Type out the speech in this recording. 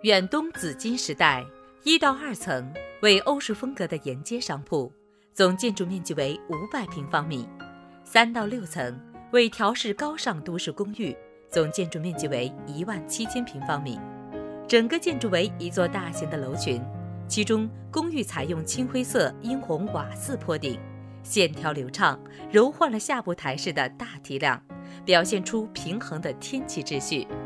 远东紫金时代，1到2层为欧式风格的沿街商铺，总建筑面积为500平方米；3到6层为调式高尚都市公寓，总建筑面积为17000平方米。整个建筑为一座大型的楼群，其中公寓采用青灰色殷红瓦斯坡顶，线条流畅，柔换了下部台式的大体量，表现出平衡的天气秩序。